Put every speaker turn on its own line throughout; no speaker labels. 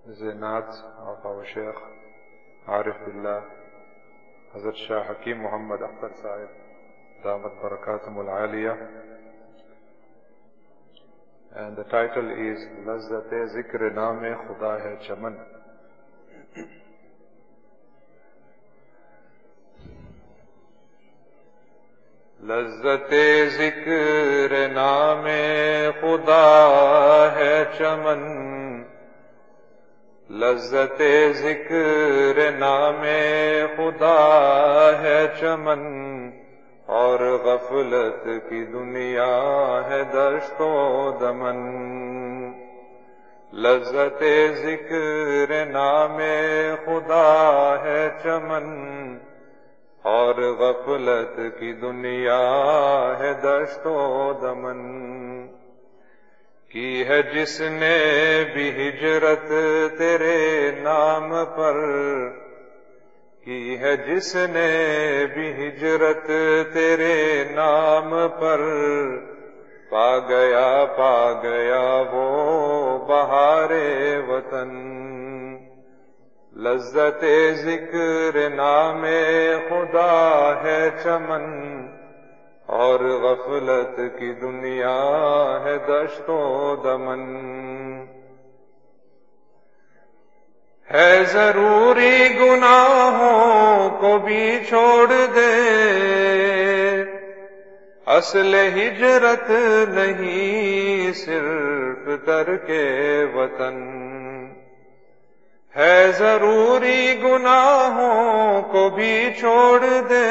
زینات of our Sheikh Arif Billah Hazrat Shah Hakim Muhammad Akhtar Sahib Damat Barakatum Al-Aliyah, and the title is Lazzat-e Zikr Naam-e Khuda Hai Chaman. لذت ذکر نام خدا ہے چمن، لذت ذکر نام خدا ہے چمن، اور غفلت کی دنیا ہے دشت و دمن. لذت ذکر نام خدا ہے چمن، اور غفلت کی دنیا ہے دشت و دمن. کی ہے جس نے بھی ہجرت تیرے نام پر، کی ہے جس نے بھی ہجرت تیرے نام پر، پا گیا وہ بہار وطن. لذت ذکر نام خدا ہے چمن، اور غفلت کی دنیا ہے دشت و دمن. ہے ضروری گناہوں کو بھی چھوڑ دے، اصل ہجرت نہیں صرف ترک وطن. ہے ضروری گناہوں کو بھی چھوڑ دے،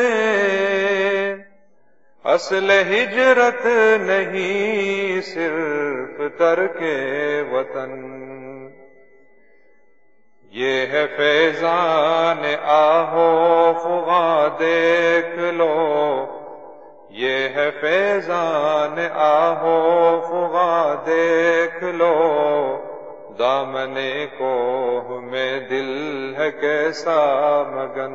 اصل ہجرت نہیں صرف ترک وطن. یہ ہے فیضان آہو فغاں دیکھ لو، یہ ہے فیضان آہو فغاں دیکھ لو. دامن کوہ میں دل ہے کیسا مگن.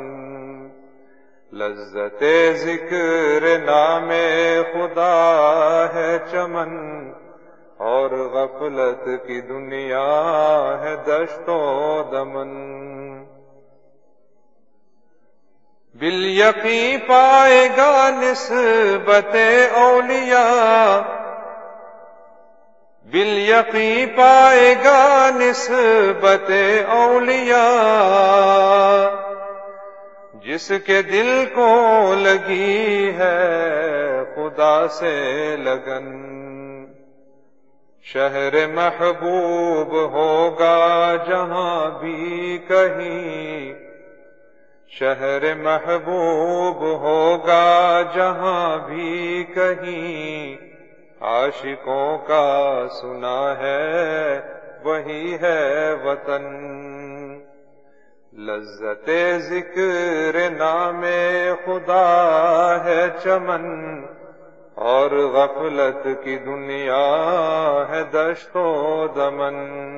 لذت ذکر نام خدا ہے چمن، اور غفلت کی دنیا ہے دشت و دمن. بالیقین پائے گا نسبت اولیاء، بالیقین پائے گا نسبت اولیاء. جس کے دل کو لگی ہے خدا سے لگن، شہر محبوب ہوگا جہاں بھی کہیں، شہر محبوب ہوگا جہاں بھی کہیں. عاشقوں کا سنا ہے وہی ہے وطن. لذت ذکر نام خدا ہے چمن، اور غفلت کی دنیا ہے دشت و دمن.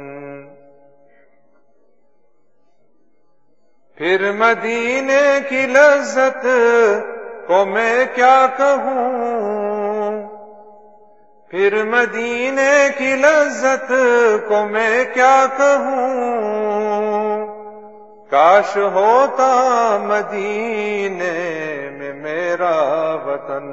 پھر مدینے کی لذت کو میں کیا کہوں، پھر مدینے کی لذت کو میں کیا کہوں. کاش ہوتا مدینے میں میرا وطن،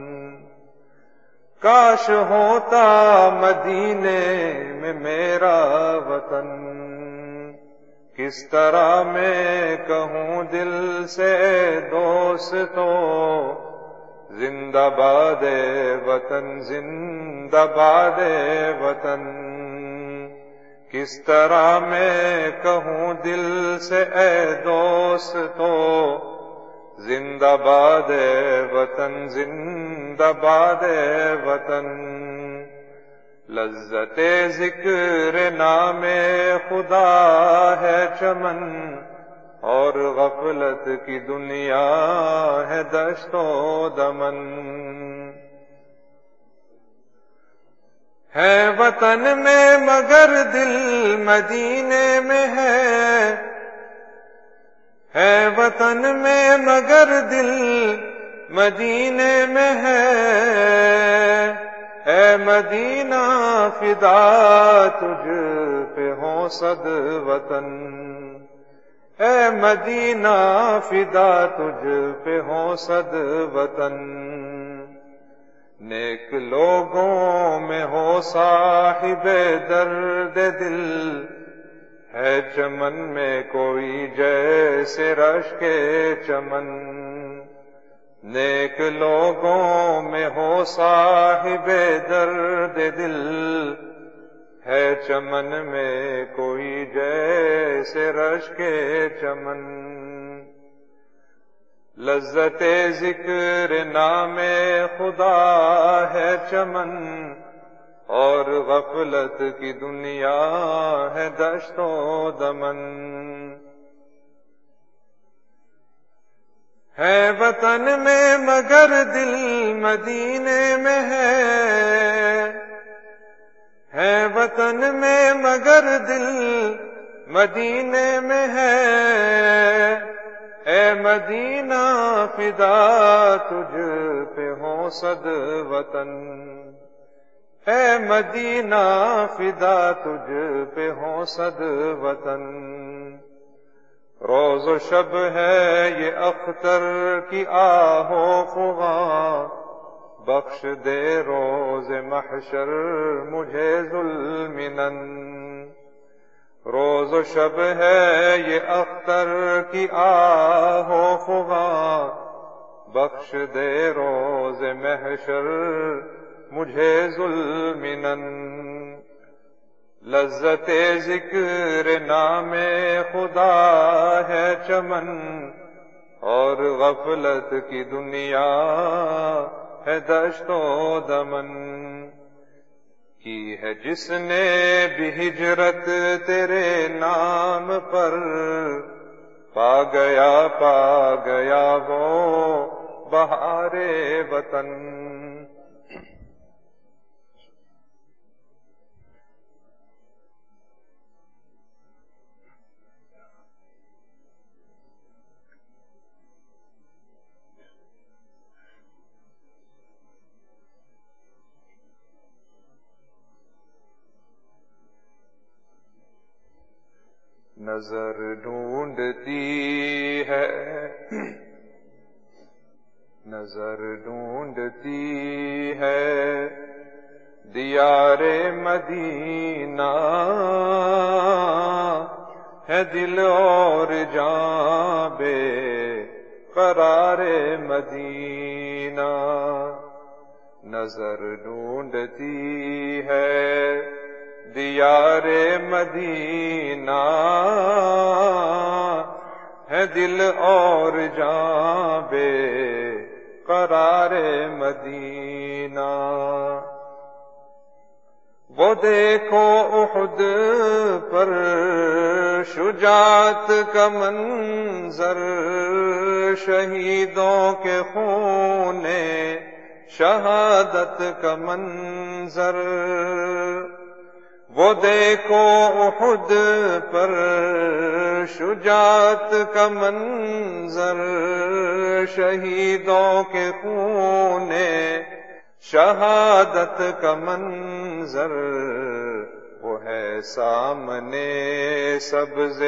کاش ہوتا مدینے میں میرا وطن. کس طرح میں کہوں دل سے دوستو، زندہ باد وطن زندہ باد وطن. کس طرح میں کہوں دل سے اے دوستو، زندہ باد وطن زندہ باد وطن. لذت ذکر نام خدا ہے چمن، اور غفلت کی دنیا ہے دشت و دمن. ہے وطن میں مگر دل مدینے میں ہے وطن میں مگر دل مدینے میں ہے مدینہ فدا تجھ پہ ہو ہوں صد وطن، اے مدینہ فدا تجھ پہ ہوں صد وطن، نیک لوگوں میں ہو صاحب درد دل، ہے چمن میں کوئی جیسے رش کے چمن، نیک لوگوں میں ہو صاحب درد دل، ہے چمن میں کوئی جیسے رش کے چمن، لذت ذکر نام خدا ہے چمن، اور غفلت کی دنیا ہے دشت و دمن، ہے وطن میں مگر دل مدینے میں ہے وطن میں مگر دل مدینے میں ہے، اے مدینہ فدا تجھ پہ ہوں صد وطن، اے مدینہ فدا تجھ پہ ہوں صد وطن، روز و شب ہے یہ اختر کی آہ و فغاں، بخش دے روز محشر مجھے ذوالمنن، روز و شب ہے یہ اختر کی آہ و فغاں، بخش دے روز محشر مجھے ذوالمنن، لذت ذکر نام خدا ہے چمن، اور غفلت کی دنیا ہے دشت و دمن، کی ہے جس نے بھی ہجرت تیرے نام پر، پا گیا وہ بہار وطن، نظر ڈھونڈتی ہے دیار مدینہ، ہے دل اور جاں بے قرار مدینہ، نظر ڈھونڈتی ہے دیار مدینہ، ہے دل اور جاں بے قرار مدینہ، وہ دیکھو احد پر شجاعت کا منظر، شہیدوں کے خون شہادت کا منظر، وہ دیکھو احد پر شجاعت کا منظر، شہیدوں کے خون شہادت کا منظر، وہ ہے سامنے سبز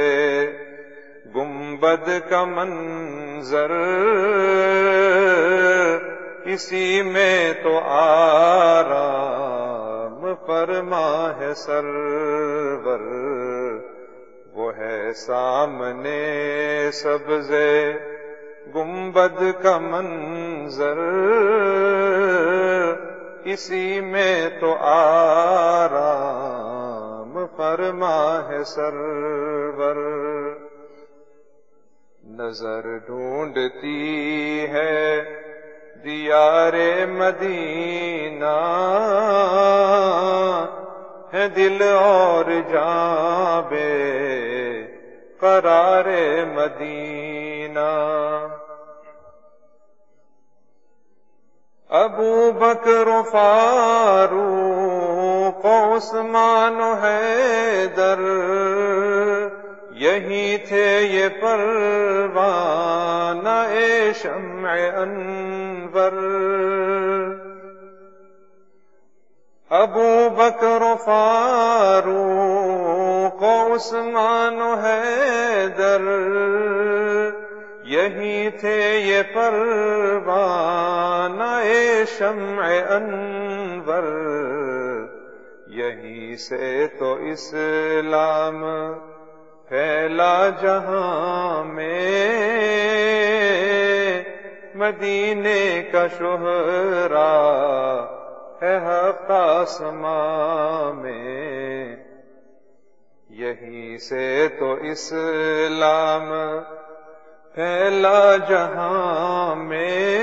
گنبد کا منظر، اسی میں تو آرام فرما ہے سرور، وہ ہے سامنے سبز گنبد کا منظر، اسی میں تو آرام فرما ہے سرور، نظر ڈھونڈتی ہے دیار مدینہ، ہے دل اور جاں بے قرار مدینہ، ابو بکر و فاروق و عثمان و حیدر، یہی تھے یہ پروانہ شمع انور، ابو بکر و فاروق و عثمان و حیدر، یہی تھے یہ پروانہ شمع انور، یہی سے تو اسلام پھیلا جہاں میں، مدینے کا شہرا ہے ہفت آسماں میں، یہی سے تو اسلام پھیلا جہاں میں،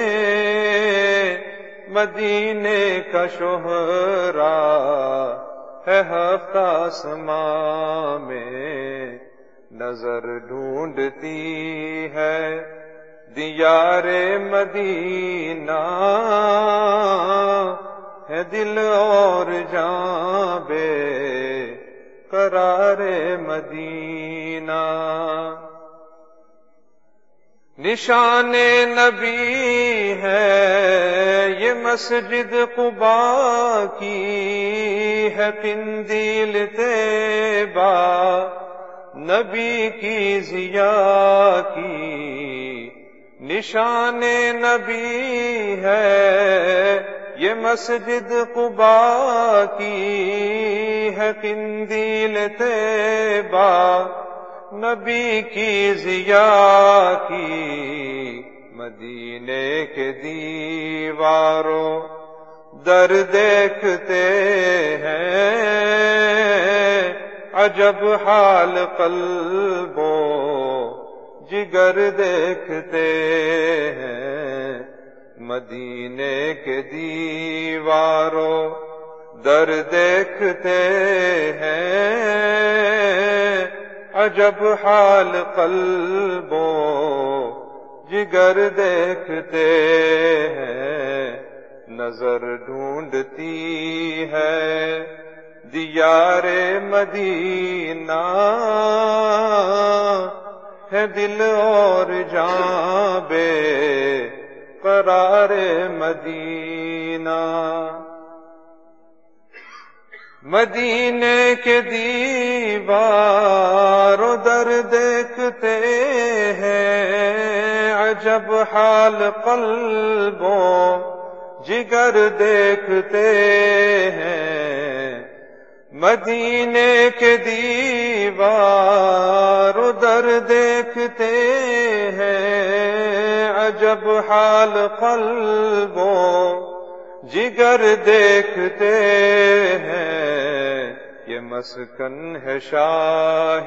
مدینے کا شہرا ہے ہفت آسماں میں، نظر ڈھونڈتی ہے دیار مدینہ، ہے دل اور جاں بے قرار مدینہ، نشان نبی ہے یہ مسجد قبا کی، ہے قندیل طیبہ نبی کی ضیاء کی، نشان نبی ہے یہ مسجد قبا کی، ہے قندیل طیبہ نبی کی ضیاء کی، مدینے کے دیواروں در دیکھتے ہیں، عجب حال قلب و جگر دیکھتے ہیں، مدینے کے دیواروں در دیکھتے ہیں، عجب حال قلب و جگر دیکھتے ہیں، نظر ڈھونڈتی ہے دیار مدینہ، ہے دل اور جاں بے قرار مدینہ، مدینے کے دیوار و در دیکھتے ہیں، عجب حال قلب و جگر دیکھتے ہیں، مدینے کے دیوار و در دیکھتے ہیں، عجب حال قلب و جگر دیکھتے ہیں، یہ مسکن ہے شاہ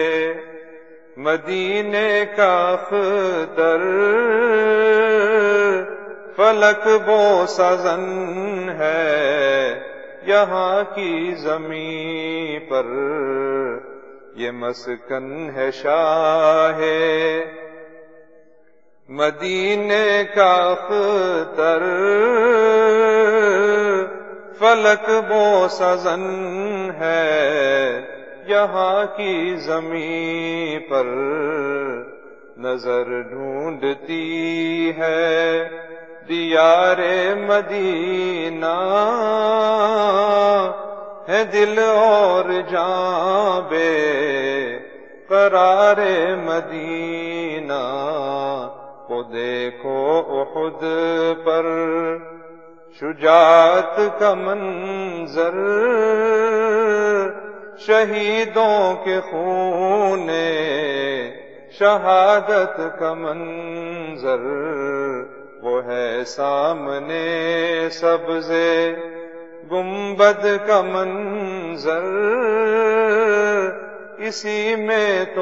مدینے کا اختر، فلک بوسہ زن ہے یہاں کی زمین پر، یہ مسکن ہے شاہ مدینے کا اختر، فلک بوسہ زن ہے یہاں کی زمین پر، نظر ڈھونڈتی ہے دیار مدینہ، ہے دل اور جاں بے قرار مدینہ، کو دیکھو احد پر شجاعت کا منظر، شہیدوں کے خون شہادت کا منظر، وہ ہے سامنے سبز گنبد کا منظر، اسی میں تو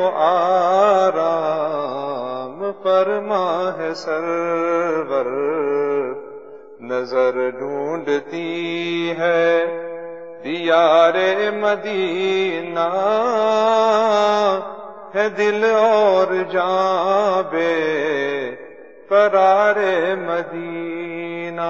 آرام فرما ہے سرور، نظر ڈھونڈتی ہے دیار مدینہ، ہے دل اور جاں بے قرار مدینہ۔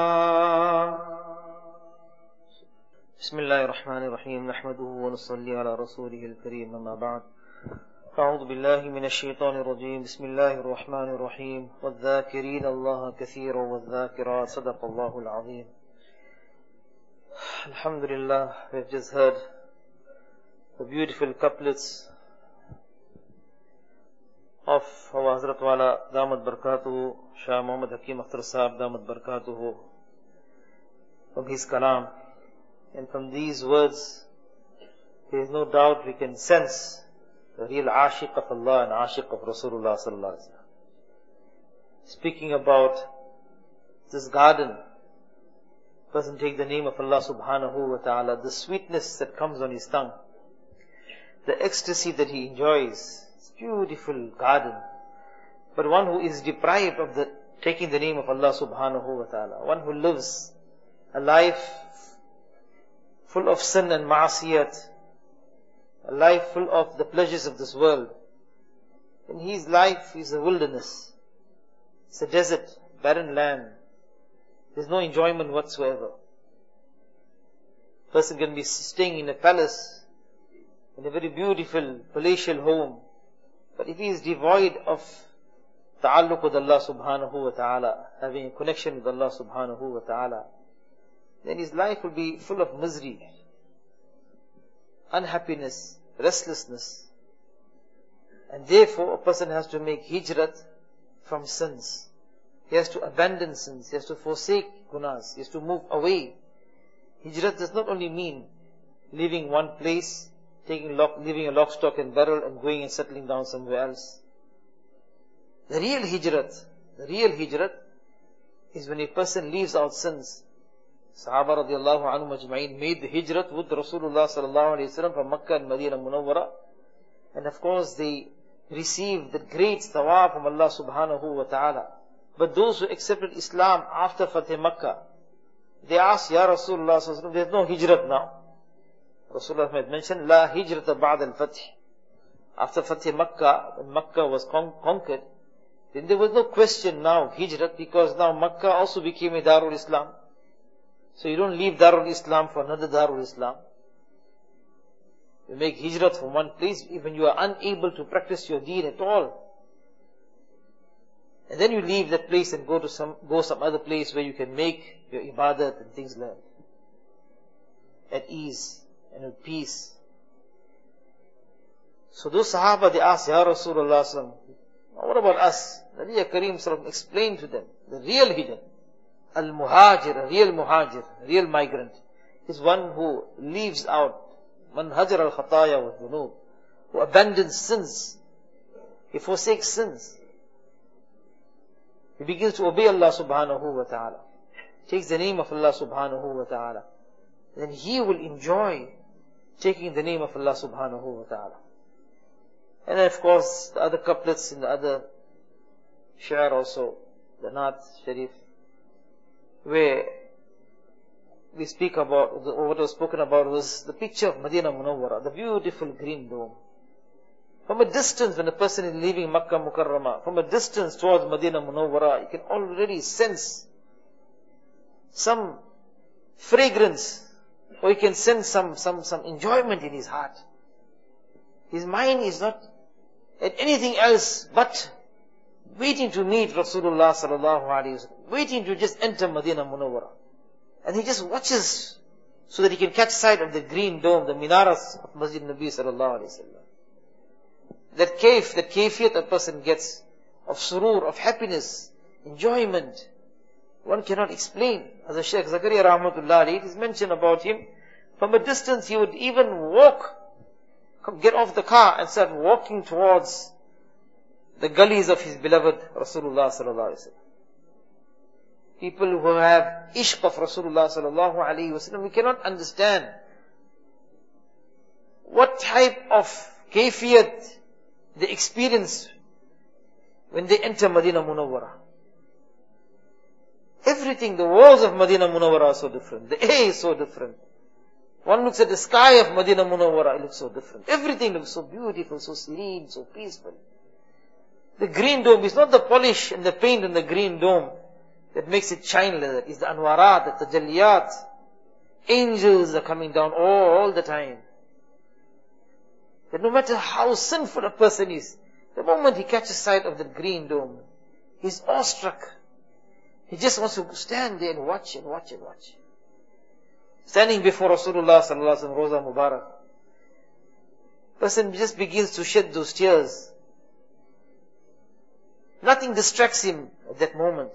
بسم اللہ الرحمن الرحیم، نحمده ونصلی علی رسوله الکریم، اما بعد، اعوذ باللہ من الشیطان الرجیم، بسم اللہ الرحمن الرحیم، والذاکرین اللہ کثیرا والذاکرات، صدق اللہ العظیم۔ Alhamdulillah, we've just heard the beautiful couplets of our Hazrat Wala Damat Barakatuhu, Shah Muhammad Hakim Akhtar Sahab Damat Barakatuhu, from his kalam. And from these words, there is no doubt we can sense the real ashiq of Allah and ashiq of Rasulullah sallallahu alaihi wasallam. Speaking about this garden, person take the name of Allah subhanahu wa ta'ala, the sweetness that comes on his tongue, the ecstasy that he enjoys, it's beautiful garden. But one who is deprived of taking the name of Allah subhanahu wa ta'ala, one who lives a life full of sin and ma'asiyat, a life full of the pleasures of this world, in his life is a wilderness, it's a desert, barren land. There's no enjoyment whatsoever. Person can be staying in a palace, in a very beautiful palatial home, but if he is devoid of ta'alluq with Allah subhanahu wa ta'ala, having a connection with Allah subhanahu wa ta'ala, then his life will be full of misery, unhappiness, restlessness. And therefore a person has to make hijrat from sins. He has to abandon sins, he has to forsake gunas, he has to move away. Hijrat does not only mean leaving one place, leaving a lock, stock and barrel and going and settling down somewhere else. The real hijrat is when a person leaves out sins. Sahaba radiallahu anhu majma'in made the hijrat with Rasulullah sallallahu alayhi wa sallam from Makkah and Medina Munawwara. And of course they received the great thawab from Allah subhanahu wa ta'ala. But those who accepted Islam after Fatih Makkah, they asked, Ya Rasulullah sallallahu alayhi wa sallam, there's no hijrat now. Rasulullah had mentioned, La hijrata ba'd al-Fatih. After Fatih Makkah, when Makkah was conquered, then there was no question now, hijrat, because now Makkah also became a Darul Islam. So you don't leave Darul Islam for another Darul Islam. You make hijrat from one place, even you are unable to practice your deen at all. And then you leave that place and go some other place where you can make your ibadat and things like that, at ease and with peace. So those Sahaba, they asked, Ya Rasulullah sallam, what about us? Nabi Kareem sallam explained to them, the real hijrat, al-muhajir, a real migrant, is one who leaves out, man hajar al-khataya wa dhunub, who abandons sins, he forsakes sins. He begins to obey Allah subhanahu wa ta'ala, takes the name of Allah subhanahu wa ta'ala, then he will enjoy taking the name of Allah subhanahu wa ta'ala. And then of course the other couplets in the other share also, the Naat Sharif, where we speak about, what was spoken about was the picture of Medina Munawwara, the beautiful green dome. From a distance, when a person is leaving Makkah Mukarramah, from a distance towards Medina Munawwara, you can already sense some fragrance, or you can sense some enjoyment in his heart. His mind is not at anything else but waiting to meet Rasulullah sallallahu alaihi wasallam, waiting to just enter Medina Munawwara. And he just watches so that he can catch sight of the green dome, the minaras of Masjid Nabi sallallahu alaihi wasallam. That kayfiyat a person gets of surur, of happiness, enjoyment, one cannot explain. As a Shaykh Zakaria rahmatullah alayhi, it is mentioned about him, from a distance he would even get off the car and start walking towards the gullies of his beloved Rasulullah sallallahu alaihi wasallam. People who have ishq of Rasulullah sallallahu alaihi wasallam, we cannot understand what type of kayfiyat they experience when they enter Medina Munawwara. Everything, the walls of Medina Munawwara are so different. The air is so different. One looks at the sky of Medina Munawwara, it looks so different. Everything looks so beautiful, so serene, so peaceful. The green dome is not the polish and the paint in the green dome that makes it shine like that. It's the anwarat, the tajalliyat. Angels are coming down all the time. That no matter how sinful a person is, the moment he catches sight of the green dome, he's awestruck. He just wants to stand there and watch and watch and watch. Standing before Rasulullah sallallahu alaihi wasallam, Roza Mubarak, person just begins to shed those tears. Nothing distracts him at that moment.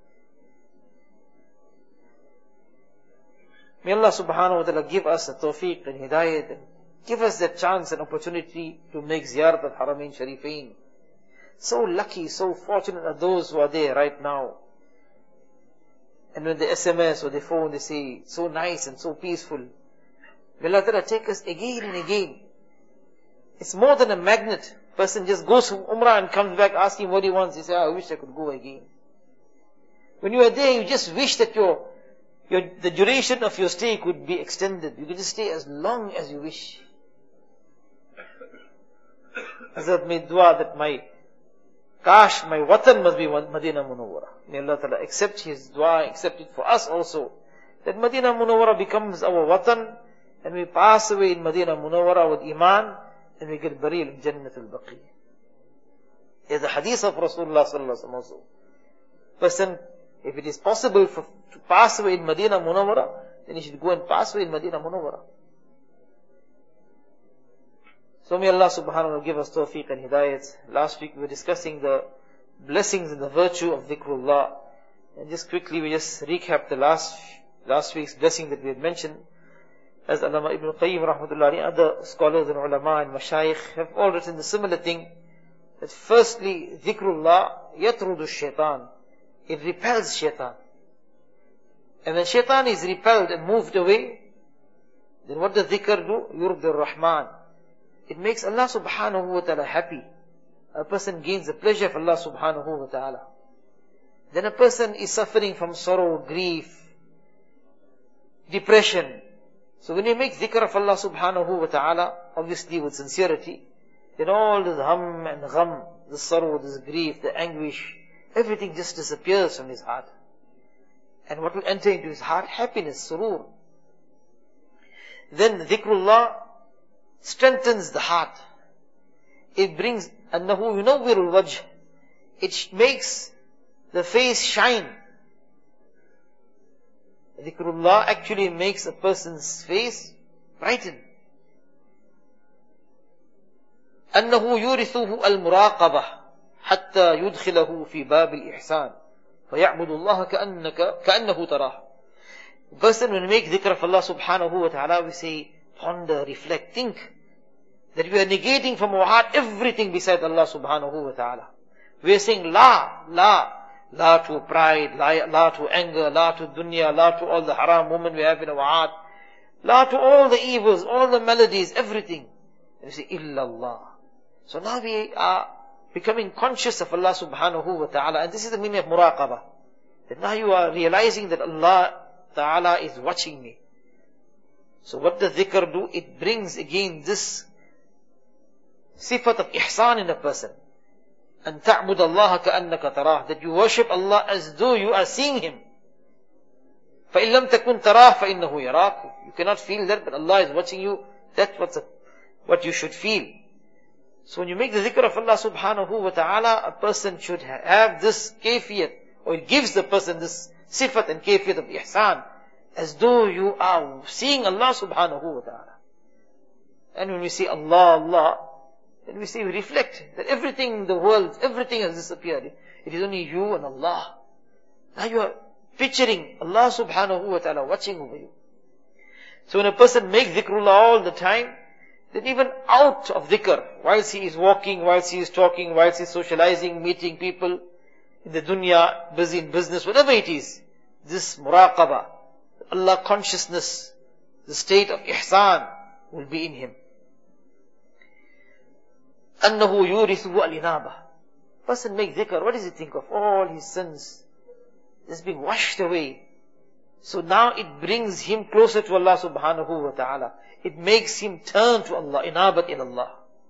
May Allah subhanahu wa ta'ala give us the tawfiq and hidayat, and give us that chance and opportunity to make ziyarat al-Haramain Sharifain. So lucky, so fortunate are those who are there right now. And when they SMS or they phone, they say, so nice and so peaceful. May Allah ta'ala take us again and again. It's more than a magnet. Person just goes to Umrah and comes back asking what he wants. He says, I wish I could go again. When you are there, you just wish that the duration of your stay could be extended. You could just stay as long as you wish. Hazrat made dua that my watan must be Madinah Munawwara. May Allah Ta'ala accept his dua, accept it for us also. That Madinah Munawwara becomes our watan, and we pass away in Madinah Munawwara with Iman, and we get burial in Jannatul Baqi. There's a hadith of Rasulullah sallallahu alaihi wasallam also. Person, if it is possible to pass away in Madinah Munawwara, then he should go and pass away in Madinah Munawwara. So may Allah subhanahu wa ta'ala give us tawfiq and hidayat. Last week we were discussing the blessings and the virtue of dhikrullah. And just quickly we just recap the last week's blessing that we had mentioned. As Allama Ibn Qayyim rahmatullahi, other scholars and ulama and mashayikh have all written the similar thing. That firstly, dhikrullah yatrudu shaitan. It repels shaitan. And when shaitan is repelled and moved away, then what does dhikr do? Yurdi ar-Rahman. It makes Allah subhanahu wa ta'ala happy. A person gains the pleasure of Allah subhanahu wa ta'ala. Then a person is suffering from sorrow, grief, depression. So when you make dhikr of Allah subhanahu wa ta'ala, obviously with sincerity, then all this hum and gham, the sorrow, this grief, the anguish, everything just disappears from his heart. And what will enter into his heart? Happiness, surur. Then dhikrullah strengthens the heart. It brings annahu yunawwirul wajh. It makes the face shine. Dhikrullah actually makes a person's face brighten. Annahu yurithuhu al-muraqabah hatta yudkhilahu fi bab al-ihsan faya'budu Allah ka'annahu tarah. The person, when we make dhikr of Allah subhanahu wa ta'ala, we say, ponder, reflect, think that we are negating from our heart everything besides Allah subhanahu wa ta'ala. We are saying la to pride, la to anger, la to dunya, la to all the haram women we have in our heart, la to all the evils, all the maladies, everything. And we say illallah. So now we are becoming conscious of Allah subhanahu wa ta'ala, and this is the meaning of muraqabah. That now you are realizing that Allah ta'ala is watching me. So what does dhikr do? It brings again this sifat of ihsan in a person. And ta'bud Allah ka'annaka tarah, that you worship Allah as though you are seeing Him. فَإِن لَمْ تَكُنْ تَرَاهُ فَإِنَّهُ يَرَاكُ. You cannot feel that, but Allah is watching you. That's what you should feel. So when you make the dhikr of Allah subhanahu wa ta'ala, a person should have this kayfiyat, or it gives the person this sifat and kayfiyat of ihsan, as though you are seeing Allah subhanahu wa ta'ala. And when we say Allah, Allah, then we say, we reflect that everything in the world, everything has disappeared. It is only you and Allah. Now you are picturing Allah subhanahu wa ta'ala watching over you. So when a person makes dhikrullah all the time, then even out of dhikr, whilst he is walking, whilst he is talking, whilst he is socializing, meeting people in the dunya, busy in business, whatever it is, this muraqabah, Allah consciousness, the state of ihsan will be in him. أنه يورثه الإنابة. Person make dhikr, what does he think of? All his sins just being washed away. So now it brings him closer to Allah subhanahu wa ta'ala. It makes him turn to Allah, inabat in Allah.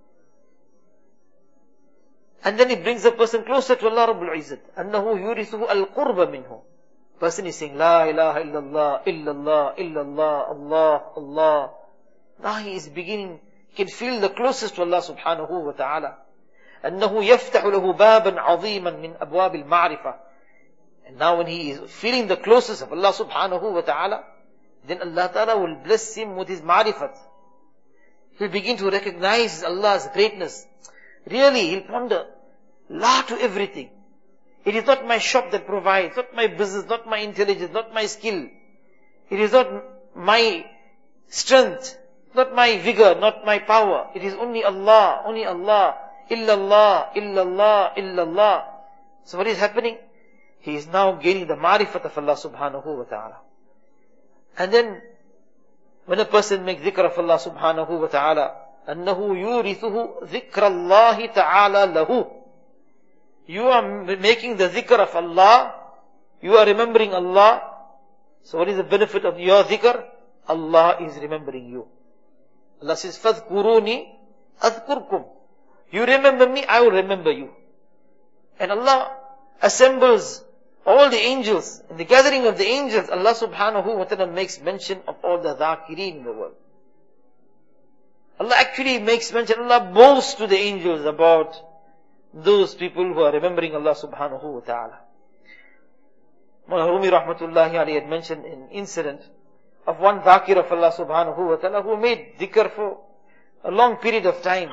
And then it brings the person closer to Allah Rabbul Izzat. أنه يورثه القرب منه. Person is saying, La ilaha illallah, illallah, illallah, Allah, Allah. Now he is beginning, he can feel the closest to Allah subhanahu wa ta'ala. أنه يفتح له بابا عظيما من أبواب المعرفة. And now when he is feeling the closest of Allah subhanahu wa ta'ala, then Allah ta'ala will bless him with his ma'rifat. He'll begin to recognize Allah's greatness. Really, he'll ponder. La to everything. It is not my shop that provides, not my business, not my intelligence, not my skill. It is not my strength, not my vigor, not my power. It is only Allah, illallah, illallah, illallah. So what is happening? He is now gaining the ma'rifat of Allah subhanahu wa ta'ala. And then, when a person makes dhikr of Allah subhanahu wa ta'ala, أَنَّهُ يُورِثُهُ ذِكْرَ اللَّهِ تَعَالَى لَهُ. You are making the dhikr of Allah, you are remembering Allah. So what is the benefit of your dhikr? Allah is remembering you. Allah says, فَاذْكُرُونِي أَذْكُرْكُمْ. You remember me, I will remember you. And Allah assembles all the angels. In the gathering of the angels, Allah subhanahu wa ta'ala makes mention of all the dhakirin in the world. Allah actually makes mention, Allah boasts to the angels about those people who are remembering Allah subhanahu wa ta'ala. Mullah Rumi rahmatullahi alayhi had mentioned an incident of one dhakir of Allah subhanahu wa ta'ala who made dhikr for a long period of time.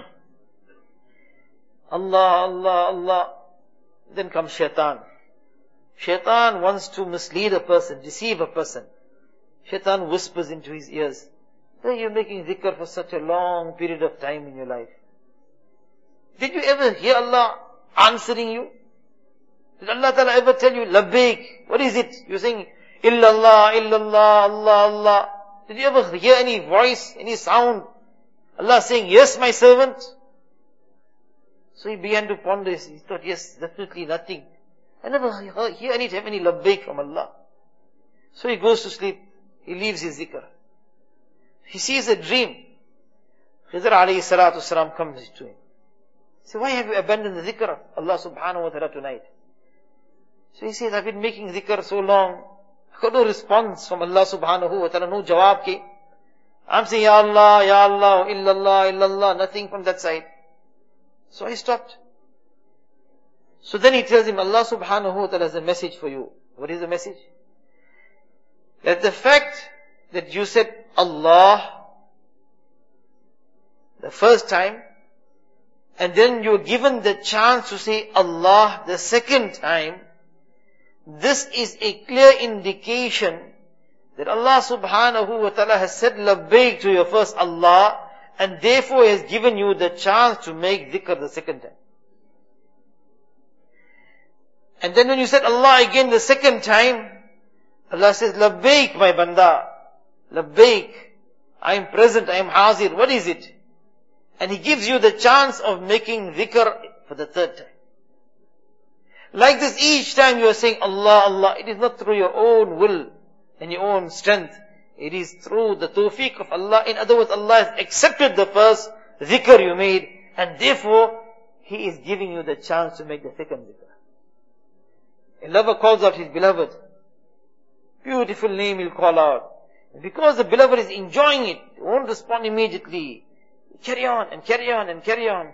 Allah, Allah, Allah. Then comes shaitan. Shaitan wants to mislead a person, deceive a person. Shaitan whispers into his ears, hey, you're making dhikr for such a long period of time in your life. Did you ever hear Allah answering you? Did Allah Ta'ala ever tell you, labbaik? What is it? You're saying, illallah, illallah, Allah, Allah. Did you ever hear any voice, any sound? Allah saying, yes, my servant. So he began to ponder. He thought, yes, definitely nothing. I never hear any time any labbaik from Allah. So he goes to sleep. He leaves his zikr. He sees a dream. Khidr alayhi salatu wasalam comes to him. He says, why have you abandoned the zikr of Allah subhanahu wa ta'ala tonight? So he says, I've been making zikr so long. I got no response from Allah subhanahu wa ta'ala, no jawab came. I'm saying, Ya Allah, Ya Allah, illallah, illallah, nothing from that side. So I stopped. So then he tells him, Allah subhanahu wa ta'ala has a message for you. What is the message? That the fact that you said Allah the first time, and then you're given the chance to say Allah the second time, this is a clear indication that Allah subhanahu wa ta'ala has said labbaik to your first Allah, and therefore has given you the chance to make dhikr the second time. And then when you said Allah again the second time, Allah says, labbaik my banda, labbaik, I am present, I am hazir, what is it? And He gives you the chance of making dhikr for the third time. Like this, each time you are saying Allah, Allah, it is not through your own will and your own strength. It is through the tawfiq of Allah. In other words, Allah has accepted the first dhikr you made, and therefore He is giving you the chance to make the second dhikr. A lover calls out his beloved. Beautiful name he'll call out. And because the beloved is enjoying it, he won't respond immediately. Carry on and carry on and carry on.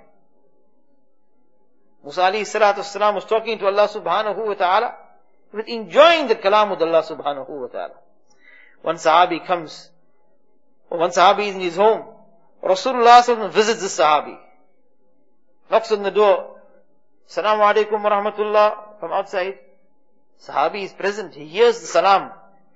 Musa alayhi salatu wasalam was talking to Allah subhanahu wa ta'ala. He was enjoying the kalam with Allah subhanahu wa ta'ala. One sahabi comes, or one sahabi is in his home. Rasulullah sallallahu alayhi wa sallam visits this sahabi. Knocks on the door. Assalamu alaikum wa rahmatullah, from outside. Sahabi is present. He hears the salam.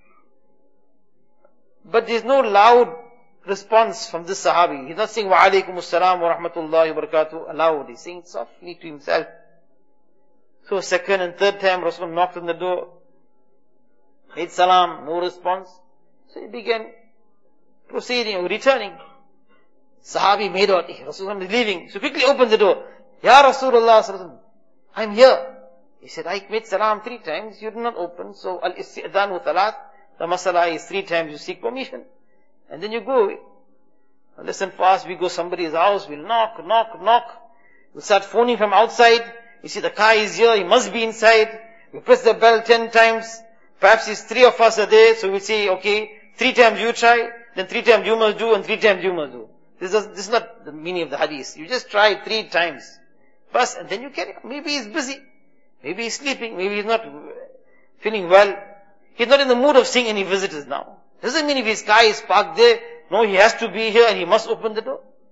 But there is no loud response from this sahabi. He's not saying wa alaikum assalam wa rahmatullahi wa barakatuh aloud. He's saying softly to himself. So second and third time Rasulullah knocked on the door. Made salam, no response. So he began proceeding or returning. Sahabi made out, Rasulullah is leaving. So quickly opened the door. Ya Rasulullah, I'm here. He said, I made salam 3 times, you did not open, so al-isti'adhan thalath, the masala is 3 times you seek permission. And then you go away. Listen, for us, we go somebody's house, we'll knock. We'll start phoning from outside. You see the car is here, he must be inside. We press the bell 10 times. Perhaps it's 3 of us are there, so we say, okay, 3 times you try, then 3 times you must do, and 3 times you must do. This is not the meaning of the hadith. You just try 3 times. First, and then you carry on. Maybe he's busy. Maybe he's sleeping. Maybe he's not feeling well. He's not in the mood of seeing any visitors now. Doesn't mean if his car is parked there, no, he has to be here and he must open the door.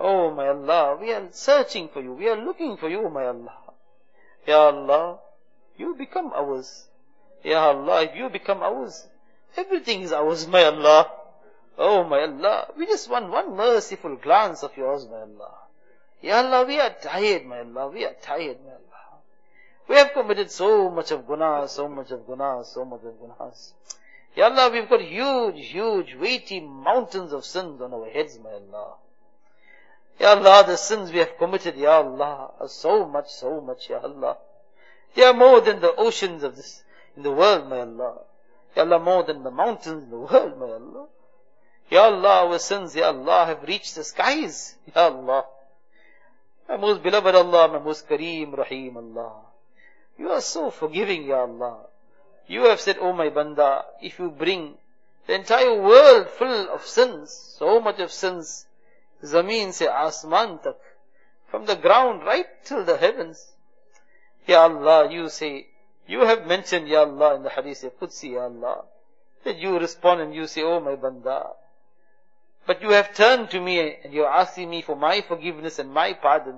Oh my Allah, we are searching for you. We are looking for you, my Allah. Ya Allah, you become ours. Ya Allah, if you become ours, everything is ours, my Allah. Oh my Allah, we just want one merciful glance of yours, my Allah. Ya Allah, we are tired, my Allah. We are tired, my Allah. We have committed so much of gunas, so much of gunas, so much of gunas. Ya Allah, we've got huge, weighty mountains of sins on our heads, my Allah. Ya Allah, the sins we have committed, Ya Allah, are so much, Ya Allah. They are more than the oceans of this, in the world, my Allah. Ya Allah, more than the mountains in the world, my Allah. Ya Allah, our sins, Ya Allah, have reached the skies, Ya Allah. My most beloved Allah, my most Kareem, Rahim Allah. You are so forgiving, Ya Allah. You have said, oh my Banda, if you bring the entire world full of sins, so much of sins, Zameen se Asman tak, from the ground right till the heavens. Ya Allah, you say, you have mentioned, Ya Allah, in the Hadith Qudsi, Ya Allah, that you respond and you say, oh my Banda, but you have turned to me and you are asking me for my forgiveness and my pardon.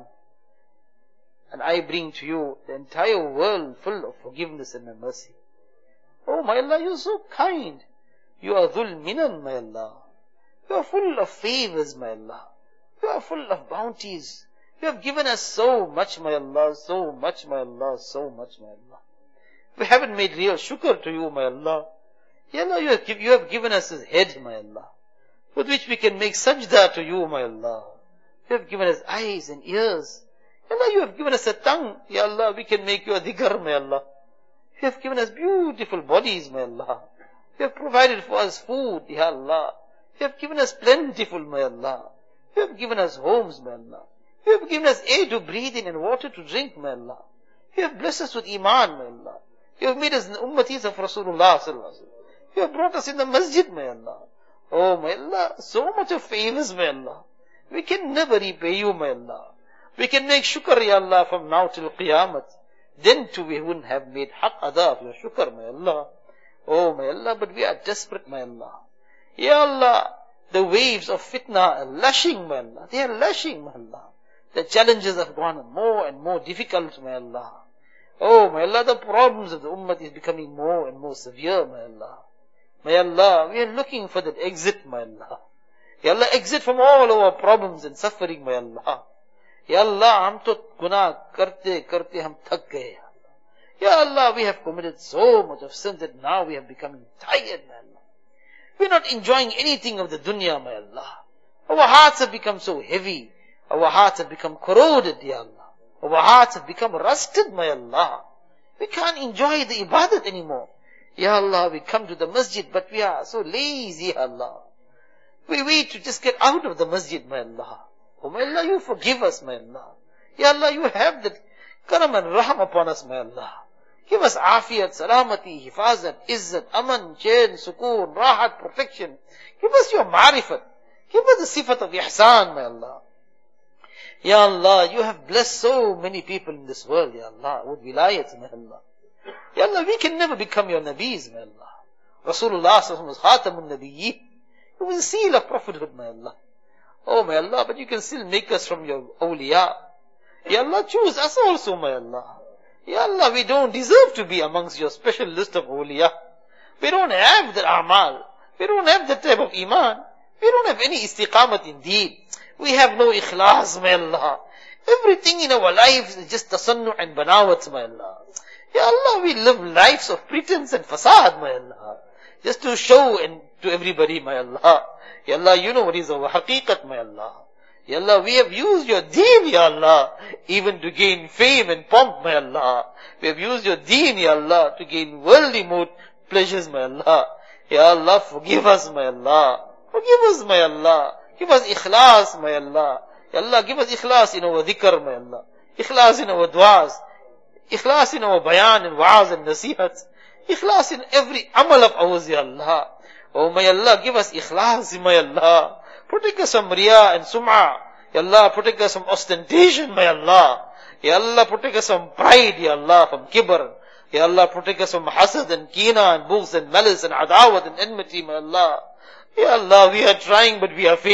And I bring to you the entire world full of forgiveness and mercy. Oh my Allah, you are so kind. You are Dhul Minan, my Allah. You are full of favors, my Allah. You are full of bounties. You have given us so much, my Allah, so much, my Allah, so much, my Allah. We haven't made real shukr to you, my Allah. Ya Allah, you have given us His head, my Allah, with which we can make sajda to you, my Allah. You have given us eyes and ears. Ya Allah, you have given us a tongue. Ya Allah, we can make you a dhikr, my Allah. You have given us beautiful bodies, my Allah. You have provided for us food, Ya Allah. You have given us plentiful, my Allah. You have given us homes, my Allah. You have given us air to breathe in and water to drink, my Allah. You have blessed us with iman, my Allah. You have made us ummatis of Rasulullah sallallahu alaihi wasallam. You have brought us in the masjid, my Allah. Oh, my Allah, so much of favors, my Allah. We can never repay you, my Allah. We can make shukr, Ya Allah, from now till Qiyamah. Then too we wouldn't have made haq ada of your shukr, my Allah. Oh, my Allah, but we are desperate, my Allah. Ya Allah, the waves of fitna are lashing, my Allah. They are lashing, my Allah. The challenges have gone more and more difficult, my Allah. Oh, my Allah, the problems of the ummah is becoming more and more severe, my Allah. My Allah, we are looking for that exit, my Allah. Ya Allah, exit from all our problems and suffering, my Allah. Ya Allah, hum to guna karte hum thak gaye. Ya Allah, we have committed so much of sin that now we have become tired, my Allah. We are not enjoying anything of the dunya, my Allah. Our hearts have become so heavy. Our hearts have become corroded, Ya Allah. Our hearts have become rusted, my Allah. We can't enjoy the ibadat anymore. Ya Allah, we come to the masjid, but we are so lazy, Ya Allah. We wait to just get out of the masjid, my Allah. Oh, my Allah, you forgive us, my Allah. Ya Allah, you have that karam and rahm upon us, my Allah. Give us afiyat, salamati, hifazat, izzat, aman, chain, sukoon, rahat, protection. Give us your ma'rifat. Give us the sifat of ihsan, my Allah. Ya Allah, you have blessed so many people in this world, Ya Allah, with wilayat, my Allah. Ya Allah, we can never become your nabis, my Allah. Rasulullah was khatamun nabiyyi. He was a seal of prophethood, my Allah. Oh, my Allah, but you can still make us from your awliya. Ya Allah, choose us also, my Allah. Ya Allah, we don't deserve to be amongst your special list of awliya. We don't have that amal. We don't have that type of iman. We don't have any istiqamat in deen. We have no ikhlas, my Allah. Everything in our lives is just tasannu and banawat, my Allah. Ya Allah, we live lives of pretense and fasad, my Allah. Just to show and to everybody, my Allah. Ya Allah, you know what is our haqiqat, my Allah. Ya Allah, we have used your deen, Ya Allah, even to gain fame and pomp, my Allah. We have used your deen, Ya Allah, to gain worldly mood pleasures, my Allah. Ya Allah, forgive us, my Allah. Forgive us, my Allah. Give us ikhlas, my Allah. Ya Allah, give us ikhlas in our dhikr, my Allah. Ikhlas in our du'as. Ikhlas in our bayan and wa'az and nasihat. Ikhlas in every amal of ours, Ya Allah. Oh, my Allah, give us ikhlas, my Allah. Protect us from riya and sum'ah. Ya Allah, protect us from ostentation, my Allah. Ya Allah, protect us from pride, Ya Allah, from kibr. Ya Allah, protect us from hasad and kina and bughz and malice and adawat and enmity, my Allah. Ya Allah, we are trying but we are failing.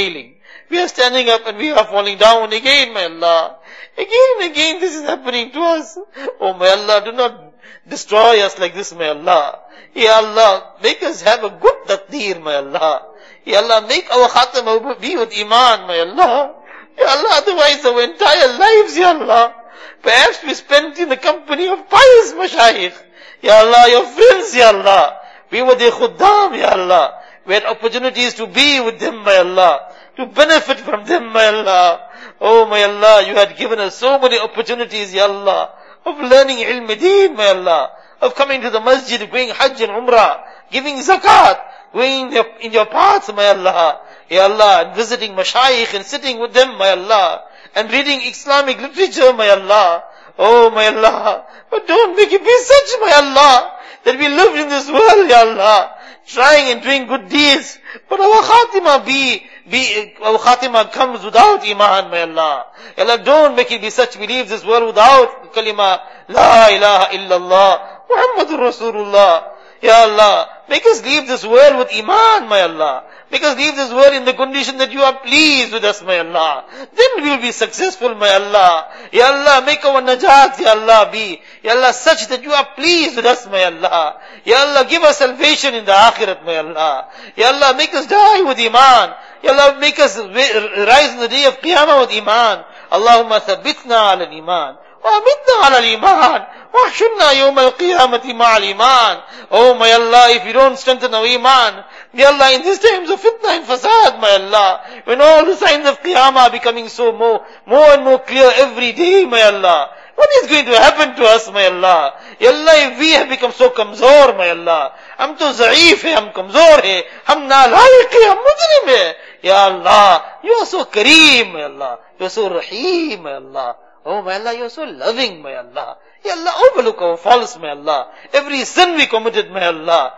We are standing up and we are falling down again, my Allah. Again and again this is happening to us. Oh my Allah, do not destroy us like this, my Allah. Ya Allah, make us have a good taqdeer, my Allah. Ya Allah, make our khatamah be with iman, my Allah. Ya Allah, otherwise our entire lives, Ya Allah, perhaps we spent in the company of pious mashayikh. Ya Allah, your friends, Ya Allah. We were their khuddam, Ya Allah. We had opportunities to be with them, my Allah, to benefit from them, my Allah. Oh, my Allah, you had given us so many opportunities, Ya Allah, of learning ilm deen, my Allah, of coming to the masjid, going hajj and umrah, giving zakat, going in your paths, my Allah. Ya Allah, and visiting mashayikh and sitting with them, my Allah, and reading Islamic literature, my Allah. Oh, my Allah, but don't make it be such, my Allah, that we live in this world, Ya Allah, trying and doing good deeds, but our khatimah comes without iman, my Allah. Ya Allah, don't make it be such we leave this world without kalima, La ilaha illallah, Muhammadur Rasulullah. Ya Allah, make us leave this world with iman, my Allah. Make us leave this world in the condition that you are pleased with us, my Allah. Then we will be successful, my Allah. Ya Allah, make our najat, Ya Allah, be, Ya Allah, such that you are pleased with us, my Allah. Ya Allah, give us salvation in the akhirat, my Allah. Ya Allah, make us die with iman. Ya Allah, make us rise in the day of Qiyamah with iman. Allahumma thabbitna ala al-iman. وَأَمِتْنَا عَلَى الْإِيمَانِ وَاحْشُرْنَا يَوْمَ الْقِيَامَةِ مَعَ الْإِيمَانِ. Oh my Allah, if you don't strengthen our iman, may Allah, in these times of fitna and fasad, my Allah, when all the signs of Qiyamah are becoming so more and more clear every day, my Allah, what is going to happen to us, my Allah? Ya Allah, if we have become so kamzor, my Allah, hum to zaif hai, hum kamzor hai, hum nalaik hai, hum mujrim hai. Ya Allah, you are so kareem, my Allah, you are so rahim, my Allah. Oh my Allah, you are so loving, my Allah. Ya Allah, overlook our faults, my Allah. Every sin we committed, my Allah.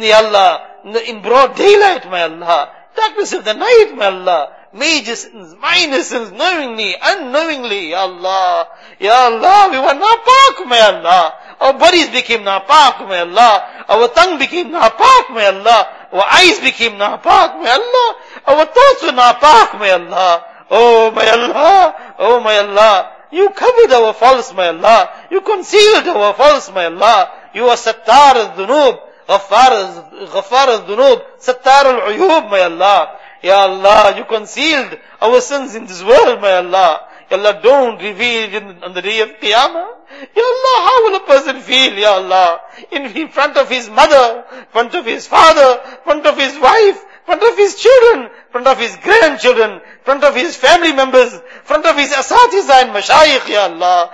In broad daylight, my Allah. Darkness of the night, my Allah. Major sins, minor sins, knowingly, unknowingly, Ya Allah. Ya Allah, we were napak, my Allah. Our bodies became napak, my Allah. Our tongue became napak, my Allah. Our eyes became napak, my Allah. Our thoughts were napak, my Allah. Oh my Allah. Oh my Allah. You covered our faults, my Allah. You concealed our faults, my Allah. You are Sattar al-Dhunub, Ghaffar al-Dhunub, Sattar al-Uyub, my Allah. Ya Allah, you concealed our sins in this world, my Allah. Ya Allah, don't reveal it on the day of Qiyamah. Ya Allah, how will a person feel, Ya Allah, in front of his mother, in front of his father, in front of his wife, in front of his children, in front of his grandchildren, in front of his family members, in front of his asatiza and mashayikh, Ya Allah.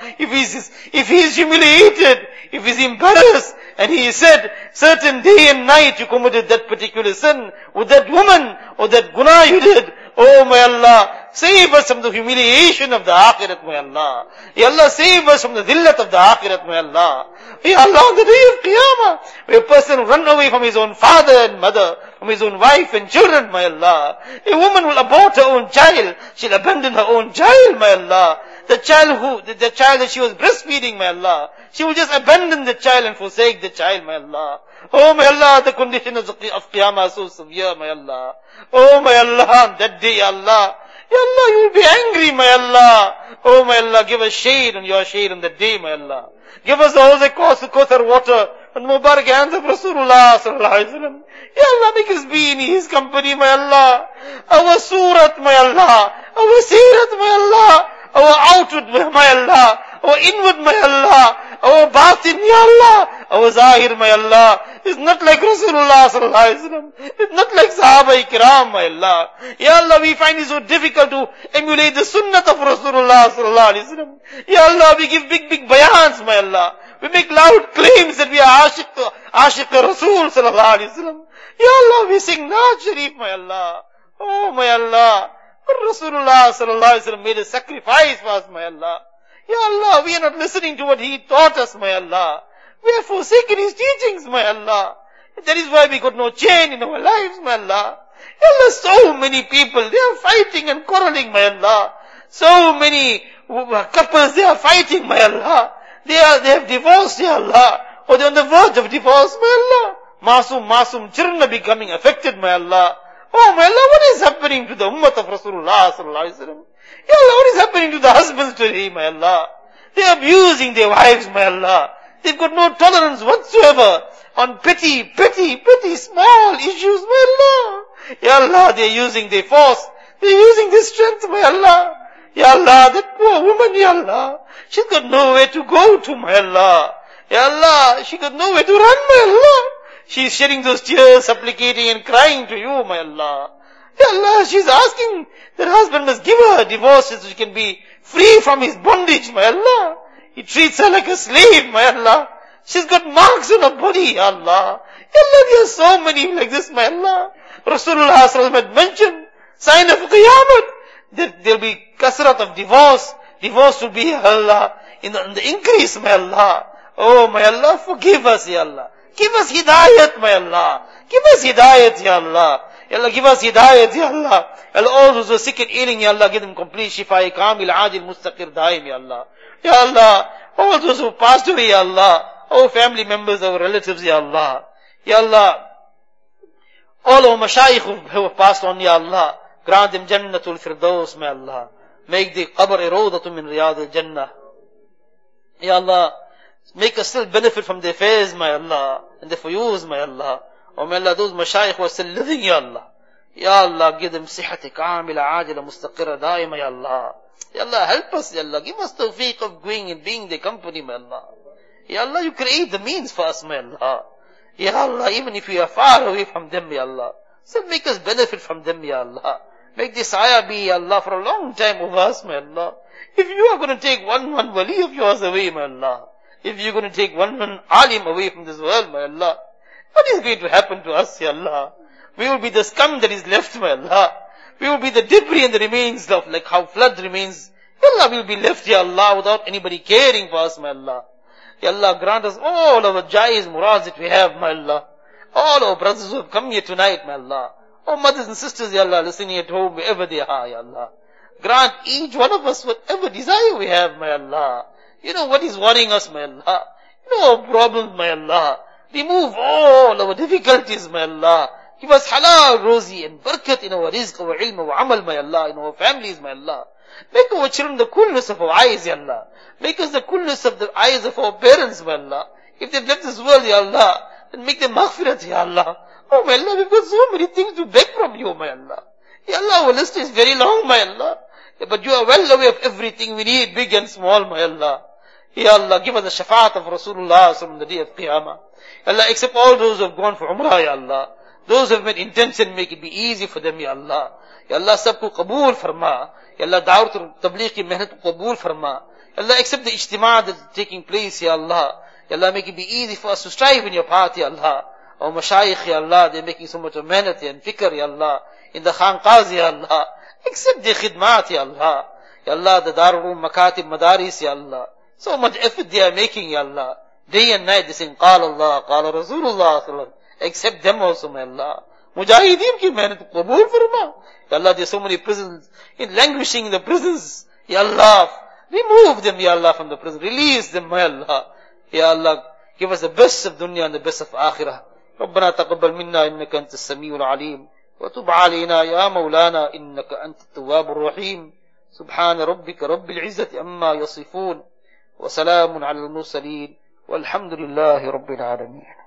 If he is humiliated, if he is embarrassed, and he said, certain day and night you committed that particular sin, with that woman, or that guna you did, oh my Allah, save us from the humiliation of the akhirat, my Allah. Ya Allah, save us from the dhillat of the akhirat, my Allah. Ya Allah, on the day of Qiyamah, where a person will run away from his own father and mother, from his own wife and children, my Allah. A woman will abort her own child. She'll abandon her own child, my Allah. The child that she was breastfeeding, my Allah. She will just abandon the child and forsake the child, my Allah. Oh, my Allah, the condition of Qiyamah is so severe, my Allah. Oh, my Allah, on that day, Ya Allah. Ya Allah, you will be angry, my Allah. Oh, my Allah, give us shade on your shade on that day, my Allah. Give us the Hawz Kauthar water on the Mubarak hands of Rasulullah sallallahu alaihi wasallam. Ya Allah, make us be in his company, my Allah. Our surat, my Allah. Our sirat, my Allah. Our outward, my Allah. Our inward, my Allah. Our batin, ya Allah. Our zahir, my Allah. It's not like Rasulullah sallallahu alaihi wasallam. It's not like Sahaba Ikram, my Allah. Ya Allah, we find it so difficult to emulate the sunnah of Rasulullah sallallahu alaihi wasallam. Ya Allah, we give big bayans, my Allah. We make loud claims that we are Ashiq Rasul sallallahu alaihi wasallam. Ya Allah, we sing Naaz Sharif, my Allah. Oh, my Allah. But Rasulullah sallallahu alaihi wasallam made a sacrifice for us, my Allah. Ya Allah, we are not listening to what he taught us, my Allah. We have forsaken his teachings, my Allah. That is why we got no change in our lives, my Allah. Ya Allah, so many people, they are fighting and quarreling, my Allah. So many couples, they are fighting, my Allah. They have divorced, Ya Allah. Or they are on the verge of divorce, my Allah. Masum, children are becoming affected, my Allah. Oh my Allah, what is happening to the ummah of Rasulullah sallallahu alaihi wasallam? Ya Allah, what is happening to the husbands today, my Allah? They are abusing their wives, my Allah. They've got no tolerance whatsoever on petty small issues, my Allah. Ya Allah, they're using their force. They're using their strength, my Allah. Ya Allah, that poor woman, Ya Allah. She's got nowhere to go to, my Allah. Ya Allah, she got nowhere to run, my Allah. She's shedding those tears, supplicating and crying to you, my Allah. Ya Allah, she's asking that husband must give her a divorce so she can be free from his bondage, my Allah. He treats her like a slave, my Allah. She's got marks on her body, Ya Allah. Ya Allah, there are so many like this, my Allah. Rasulullah sallallahu alaihi wasallam had mentioned, sign of Qiyamah, that there'll be kasrat of divorce. Divorce will be, Ya Allah, in the increase, my Allah. Oh, my Allah, forgive us, Ya Allah. Give us hidayat, my Allah. Give us hidayat, Ya Allah. Ya Allah, give us hidayat, Ya Allah. Ya Allah, all those who are sick and ailing, Ya Allah, give them complete shifa, kamil, ajil, mustaqir, daim, Ya Allah. Ya Allah, all those who passed away, Ya Allah, our family members, our relatives, Ya Allah. Ya Allah, all our mashayikh who have passed on, Ya Allah, grant them Jannatul Firdaus, may Allah. Make the qabr a rawdatun min riyad al-Jannah. Ya Allah, make us still benefit from their affairs, my Allah, and their fuyuz, my Allah. Oh, my Allah, those mashayikh who are still living, Ya Allah. Ya Allah, give them sihati kamila, ajila, mustaqira, daima, Ya Allah. Ya Allah, help us, Ya Allah. Give us tawfiq of going and being their company, my Allah. Ya Allah, you create the means for us, my Allah. Ya Allah, even if we are far away from them, Ya Allah, still make us benefit from them, Ya Allah. Make this ayah be, Ya Allah, for a long time over us, my Allah. If you are going to take one wali of yours away, my Allah, if you're going to take one alim away from this world, my Allah, what is going to happen to us, Ya Allah? We will be the scum that is left, my Allah. We will be the debris and the remains of, like how flood remains. Ya Allah, we will be left, Ya Allah, without anybody caring for us, my Allah. Ya Allah, grant us all our jais, murads that we have, my Allah. All our brothers who have come here tonight, my Allah. Our mothers and sisters, Ya Allah, listening at home, wherever they are, Ya Allah. Grant each one of us whatever desire we have, my Allah. You know what is worrying us, my Allah. You know our problems, my Allah. Remove all our difficulties, my Allah. Give us halal, rozi, and barakat in our rizq, our ilm, our amal, my Allah, in our families, my Allah. Make our children the coolness of our eyes, Ya Allah. Make us the coolness of the eyes of our parents, my Allah. If they've left this world, Ya Allah, then make them maghfirat, Ya Allah. Oh, my Allah, we've got so many things to beg from you, my Allah. Ya Allah, our list is very long, my Allah. But you are well aware of everything we need, big and small, my Allah. Ya Allah, give us the shafaat of Rasulullah from the day of Qiyamah. Ya Allah, accept all those who have gone for Umrah, Ya Allah. Those who have made intention, make it be easy for them, Ya Allah. Ya Allah, sabko qabool farma. Ya Allah, da'wat tabligh ki mehnat ko qabool farma. Ya Allah, accept the ijtima' that is taking place, Ya Allah. Ya Allah, make it be easy for us to strive in your path, Ya Allah. Our mashayikh, Ya Allah, they're making so much of mehnat and fikr, Ya Allah. In the khanqahs, Ya Allah. Accept the khidmat, Ya Allah. Ya Allah, the darul makatib madaris, Ya Allah. So much effort they are making, Ya Allah. Day and night they saying, Qala Allah, Qala Rasulullah, sallallahu. Accept them also, my Allah. Mujahideen ki mehnat qabool farma. Ya Allah, there are so many prisons, languishing in the prisons. Ya Allah, remove them, Ya Allah, from the prison. Release them, my Allah. Ya Allah, give us the best of dunya and the best of akhirah. ربنا تقبل منا إنك أنت السميع العليم وتب علينا يا مولانا إنك أنت التواب الرحيم سبحان ربك رب العزة عما يصفون وسلام على المرسلين والحمد لله رب العالمين.